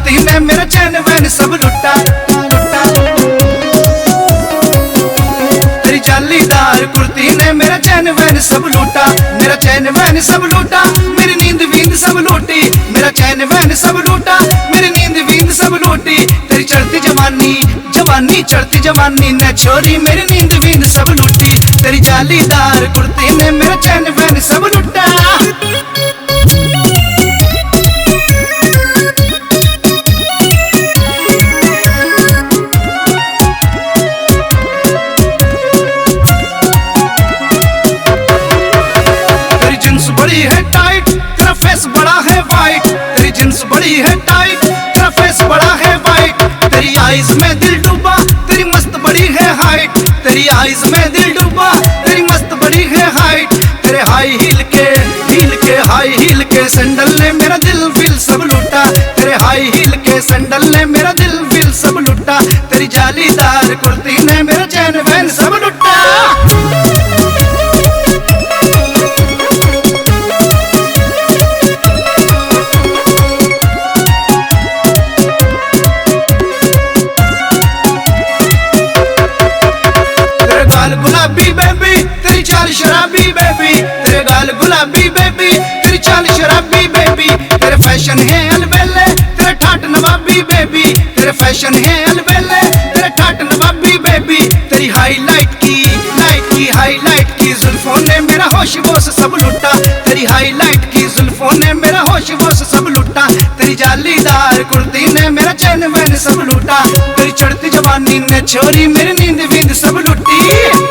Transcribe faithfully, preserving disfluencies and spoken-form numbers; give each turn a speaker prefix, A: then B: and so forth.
A: कुर्ती ने मेरा चैन वैन सब लुटा लुटा। तेरी जालीदार कुर्ती ने मेरा चैन वैन सब लूटा, मेरा चैन वैन सब लूटा, मेरी नींद वींद सब लूटी। मेरा चैन वैन सब लूटा, मेरी नींद वींद सब लूटी। तेरी चढ़ती जवानी जवानी चढ़ती जवानी ने छोरी मेरी नींद वींद सब लूटी। तेरी जालीदार कुर्ती ने मेरा चैन वैन सब लूटा। बड़ी है टाइट, तेरा फेस बड़ा है वाइट। तेरी जींस बड़ी है टाइट, तेरा फेस बड़ा है वाइट। तेरी आईज में दिल डूबा, तेरी मस्त बड़ी है हाइट। तेरी आईज में दिल डूबा, तेरी मस्त बड़ी है हाइट। तेरे हाई हील के हील के हाई हील के सैंडल ने मेरा दिल फिल सब लूटा। तेरे हाई हील के सैंडल ने मेरा दिल फिल सब लूटा। तेरी जालीदार कुर्ती ने मेरा चैन वैन सब लूटा। गुलाबी बेबी तेरी चाल शराबी बेबी, तेरे गाल गुलाबी बेबी तेरी चाल शराबी बेबी। तेरे फैशन है अलबेले, तेरे ठाट नवाबी बेबी। तेरे फैशन है अलबेले, तेरे ठाट नवाबी बेबी। तेरी हाईलाइट की लाइट की हाईलाइट की जुल्फों ने मेरा होश वोश सब लूटा। तेरी हाईलाइट की जुल्फों ने मेरा होश वोश सब लूटा। तेरी जालीदार कुर्ती ने मेरा चैन वैन सब लूटा। तेरी चढ़ती जवानी ने छोरी मेरी नींद वींद सब लूटी।